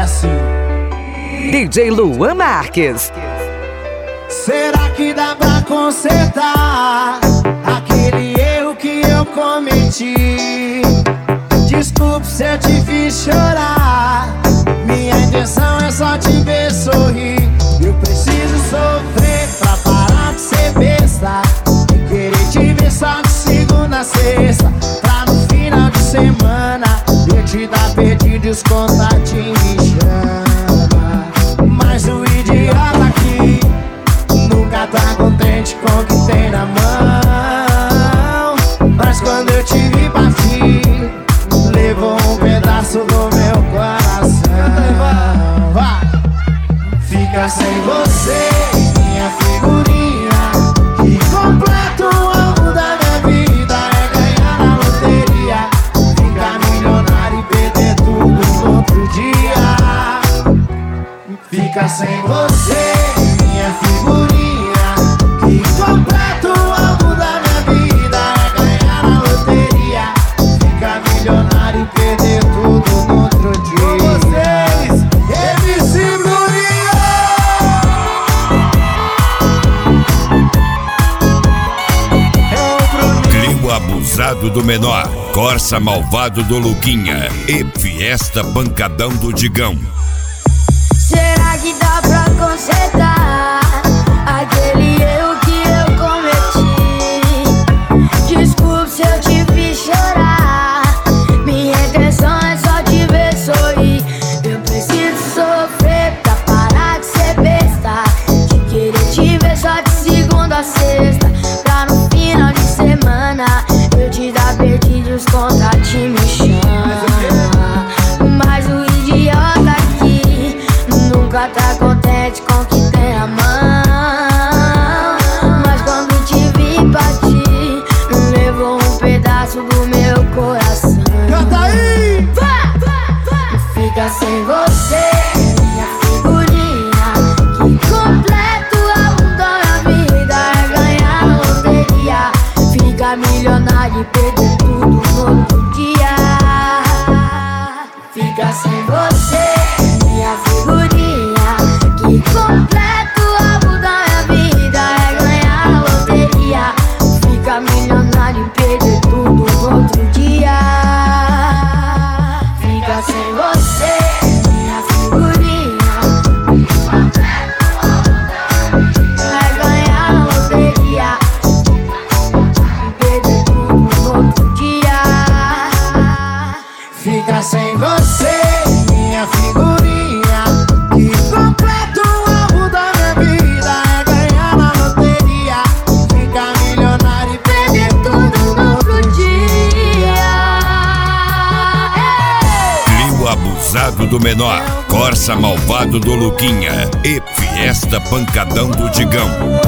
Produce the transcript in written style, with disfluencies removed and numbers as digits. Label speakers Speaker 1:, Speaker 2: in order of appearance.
Speaker 1: assim.
Speaker 2: DJ Luan Marques.
Speaker 1: Será que dá pra consertar aquele erro que eu cometi? Desculpe se eu te fiz chorar, minha intenção é só te ver sorrir. Eu preciso sofrer pra parar de ser besta e querer te ver só de segunda a sexta, pra no final de semana eu te dar perdido e os contatinhos me chama. Mas o idiota aqui nunca tá contente com o que tem na mão. Mas quando eu te vi partir, levou um pedaço do meu coração. Fica sem você, minha figurinha, que completa o alvo da minha vida. É ganhar na loteria, ficar milionário e perder tudo no outro dia. Fica sem você, minha figurinha, que completa o alvo da minha vida. É ganhar na loteria, ficar milionário e perder tudo no outro dia. Com vocês, MC Bruninho!
Speaker 3: Clio abusado do menor, Corsa malvado do Luquinha e Fiesta pancadão do Digão.
Speaker 4: Será que dá pra consertar aquele erro que eu cometi? Desculpe se eu te fiz chorar, minha intenção é só te ver sorrir. Eu preciso sofrer pra parar de ser besta, de querer te ver só de segunda a sexta, pra no final de semana eu te dar perdido e os contatinhos me chama. Mas o idiota aqui nunca tá contente com o que tem a mão. Mas quando te vi partir, levou um pedaço do meu coração.
Speaker 1: Canta aí!
Speaker 4: Fica sem você, minha figurinha, que completa o álbum da minha vida. É ganhar na loteria, ficar milionário e perder tudo no outro dia. Fica sem você, minha figurinha, que completa o álbum da minha vida. É ganhar na loteria, ficar milionário e perder tudo no outro dia. Fica sem você, minha figurinha, é ganhar na loteria e perder tudo no outro dia.
Speaker 1: Fica sem você, minha figurinha, que completa o alvo da minha vida. É ganhar na loteria, ficar milionário e perder tudo no outro dia.
Speaker 3: Clio abusado do menor, Corsa malvado do Luquinha e Fiesta pancadão do Digão.